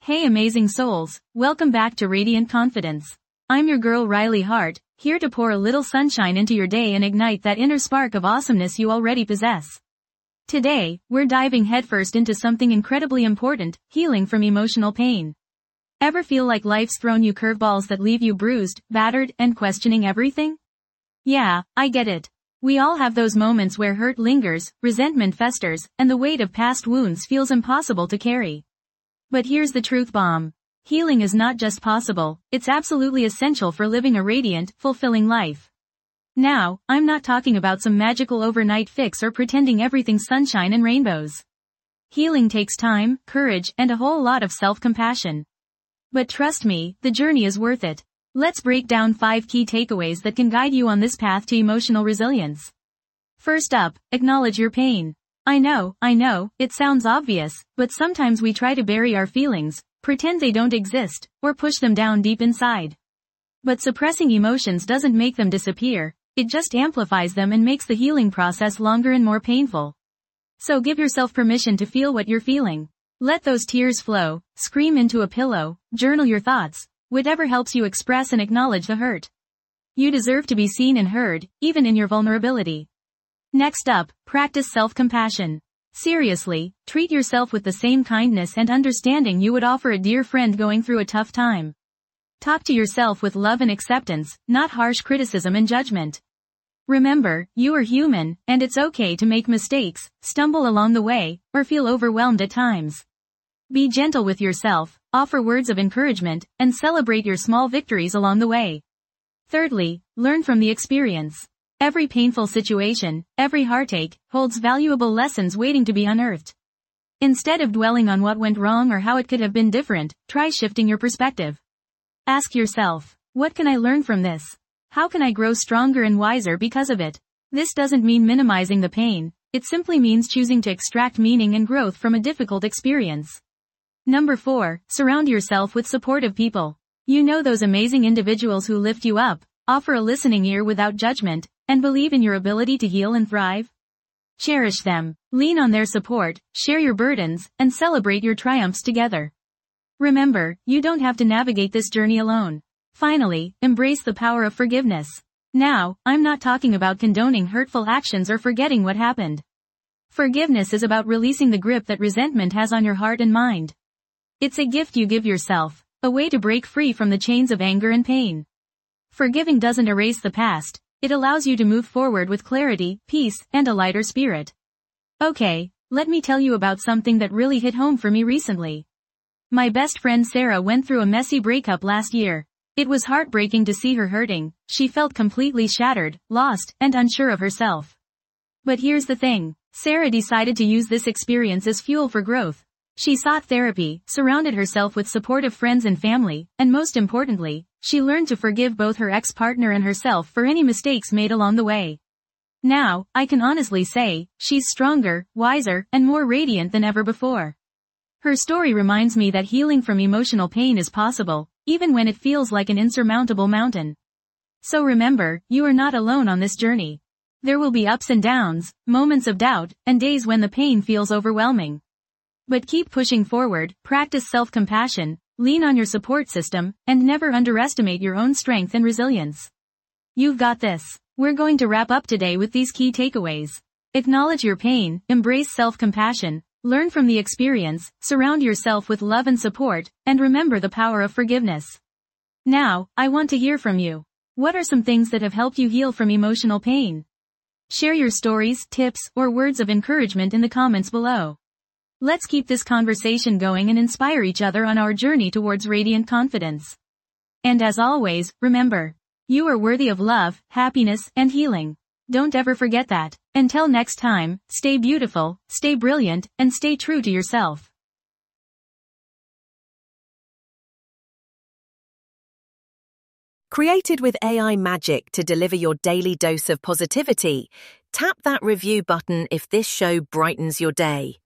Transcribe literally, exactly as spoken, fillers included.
Hey amazing souls, welcome back to Radiant Confidence. I'm your girl Riley Hart, here to pour a little sunshine into your day and ignite that inner spark of awesomeness you already possess. Today, we're diving headfirst into something incredibly important, healing from emotional pain. Ever feel like life's thrown you curveballs that leave you bruised, battered, and questioning everything? Yeah, I get it. We all have those moments where hurt lingers, resentment festers, and the weight of past wounds feels impossible to carry. But here's the truth bomb. Healing is not just possible, it's absolutely essential for living a radiant, fulfilling life. Now, I'm not talking about some magical overnight fix or pretending everything's sunshine and rainbows. Healing takes time, courage, and a whole lot of self-compassion. But trust me, the journey is worth it. Let's break down five key takeaways that can guide you on this path to emotional resilience. First up, acknowledge your pain. I know, I know, it sounds obvious, but sometimes we try to bury our feelings, pretend they don't exist, or push them down deep inside. But suppressing emotions doesn't make them disappear, it just amplifies them and makes the healing process longer and more painful. So give yourself permission to feel what you're feeling. Let those tears flow, scream into a pillow, journal your thoughts, whatever helps you express and acknowledge the hurt. You deserve to be seen and heard, even in your vulnerability. Next up, practice self-compassion. Seriously, treat yourself with the same kindness and understanding you would offer a dear friend going through a tough time. Talk to yourself with love and acceptance, not harsh criticism and judgment. Remember, you are human, and it's okay to make mistakes, stumble along the way, or feel overwhelmed at times. Be gentle with yourself, offer words of encouragement, and celebrate your small victories along the way. Thirdly, learn from the experience. Every painful situation, every heartache, holds valuable lessons waiting to be unearthed. Instead of dwelling on what went wrong or how it could have been different, try shifting your perspective. Ask yourself, what can I learn from this? How can I grow stronger and wiser because of it? This doesn't mean minimizing the pain, it simply means choosing to extract meaning and growth from a difficult experience. Number four, surround yourself with supportive people. You know those amazing individuals who lift you up, offer a listening ear without judgment, and believe in your ability to heal and thrive? Cherish them, lean on their support, share your burdens, and celebrate your triumphs together. Remember, you don't have to navigate this journey alone. Finally, embrace the power of forgiveness. Now, I'm not talking about condoning hurtful actions or forgetting what happened. Forgiveness is about releasing the grip that resentment has on your heart and mind. It's a gift you give yourself, a way to break free from the chains of anger and pain. Forgiving doesn't erase the past. It allows you to move forward with clarity, peace, and a lighter spirit. Okay, let me tell you about something that really hit home for me recently. My best friend Sarah went through a messy breakup last year. It was heartbreaking to see her hurting. She felt completely shattered, lost, and unsure of herself. But here's the thing. Sarah decided to use this experience as fuel for growth. She sought therapy, surrounded herself with supportive friends and family, and most importantly, she learned to forgive both her ex-partner and herself for any mistakes made along the way. Now, I can honestly say, she's stronger, wiser, and more radiant than ever before. Her story reminds me that healing from emotional pain is possible, even when it feels like an insurmountable mountain. So remember, you are not alone on this journey. There will be ups and downs, moments of doubt, and days when the pain feels overwhelming. But keep pushing forward, practice self-compassion, lean on your support system, and never underestimate your own strength and resilience. You've got this. We're going to wrap up today with these key takeaways. Acknowledge your pain, embrace self-compassion, learn from the experience, surround yourself with love and support, and remember the power of forgiveness. Now, I want to hear from you. What are some things that have helped you heal from emotional pain? Share your stories, tips, or words of encouragement in the comments below. Let's keep this conversation going and inspire each other on our journey towards radiant confidence. And as always, remember, you are worthy of love, happiness, and healing. Don't ever forget that. Until next time, stay beautiful, stay brilliant, and stay true to yourself. Created with A I magic to deliver your daily dose of positivity, tap that review button if this show brightens your day.